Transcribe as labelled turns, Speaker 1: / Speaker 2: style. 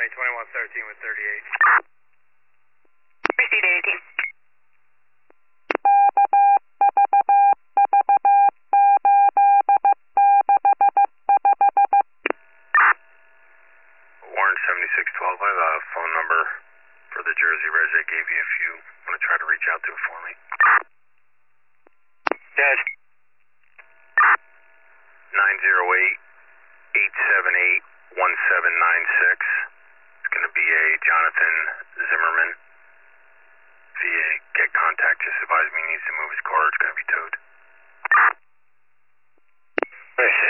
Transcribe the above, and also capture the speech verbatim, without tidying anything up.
Speaker 1: twenty-one thirteen with thirty-eight.
Speaker 2: Received eighteen.
Speaker 1: Warren seventy-six twelve, I have a phone number for the Jersey Reg I gave you if you want to try to reach out to it for me.
Speaker 2: Yes.
Speaker 1: nine zero eight, eight seven eight, one seven nine six. It's going to be a Jonathan Zimmerman. If you get contact, just advise me he needs to move his car. It's going to be towed.
Speaker 2: Yes.